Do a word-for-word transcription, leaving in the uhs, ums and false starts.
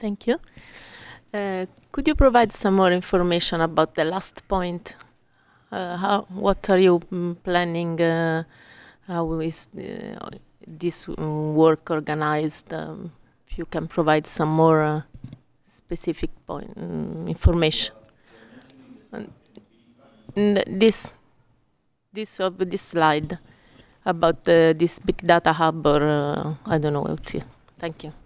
Thank you. Uh, could you provide some more information about the last point? Uh, how, what are you mm, planning? Uh, how is uh, this mm, work organized? Um, if you can provide some more uh, specific point mm, information. And n- this this of this slide about uh, this big data hub, or uh, I don't know what. Thank you.